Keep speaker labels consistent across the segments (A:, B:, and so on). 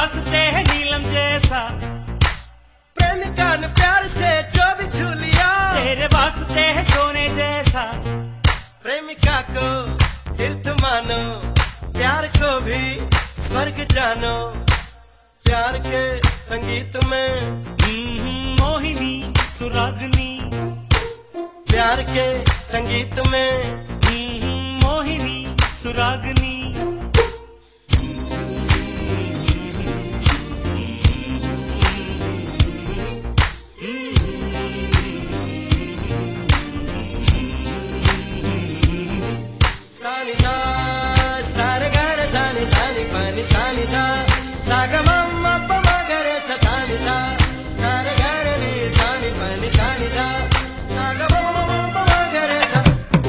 A: वास्ते है नीलम जैसा,
B: प्रेमिका ने प्यार से जो भी छू लिया,
A: तेरे वास्ते है सोने जैसा।
B: प्रेमिका को तीर्थ मानो, प्यार को भी स्वर्ग जानो। प्यार के संगीत में
A: मोहिनी सुरागनी,
B: प्यार के संगीत में
A: मोहिनी सुरागनी।
B: सानी सा सारे गारे सानी सानी पानी सानी सा सागा मम्मा पमा गरे सा सानी सा सारे गारे नी सानी पानी सानी सा सागा मम्मा पमा गरे सा।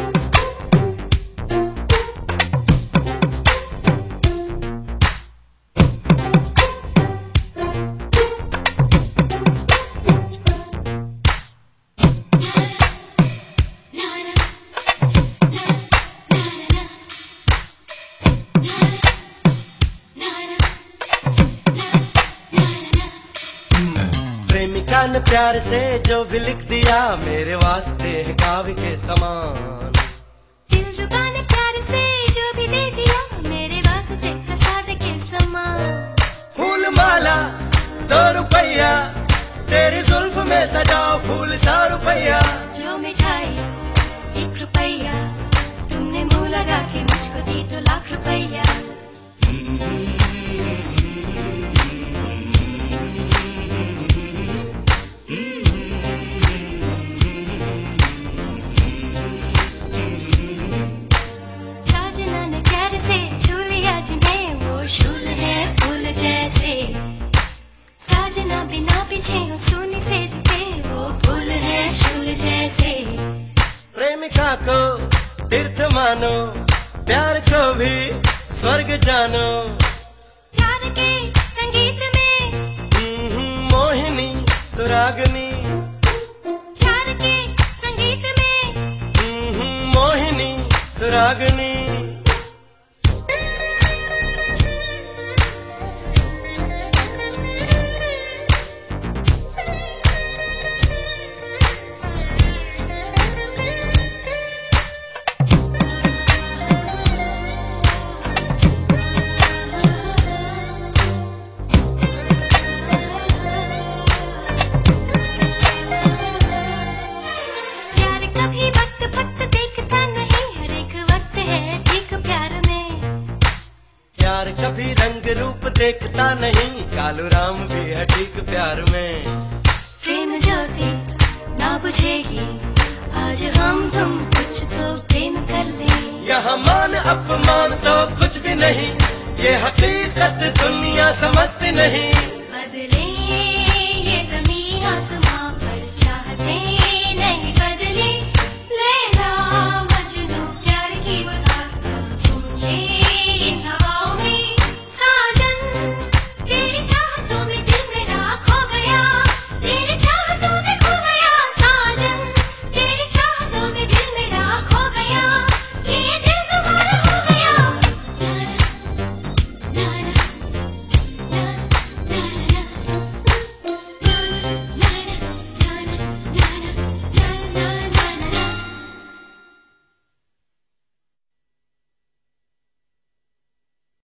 B: प्रेमिका ने प्यार से जो भी लिख दिया, मेरे वास्ते है काव्य के समान।
C: दिलरुबा ने प्यार से जो भी दे दिया, मेरे वास्ते है सादे के समान।
B: फूल माला 2 रुपया, तेरी जुल्फ में सजाओ फूल 100 रुपया।
C: जो मिठाई 1 रुपया, तुमने मुंह लगा के मुझको दी तो लाख रुपया। साजना ने प्यार से छू लिया जिन्हें, वो शूल है फूल जैसे। साजना बिना पीछे सुनी से पे, वो फूल है शूल जैसे।
B: प्रेमिका को तीर्थ मानो, प्यार को भी स्वर्ग जानो।
C: प्यार के संगीत में
B: मोहिनी सुरागनी,
C: प्यार के संगीत में
B: मोहिनी सुरागनी।
C: प्यार कभी वक्त वक्त देखता नहीं, हर एक वक्त है ठीक प्यार में।
B: प्यार कभी रंग रूप देखता नहीं, कालू राम भी है ठीक प्यार में।
C: प्रेम ज्योति ना बुझेगी, आज हम तुम कुछ तो प्रेम कर ले।
B: यहाँ मान अपमान तो कुछ भी नहीं, ये हकीकत दुनिया समझती नहीं।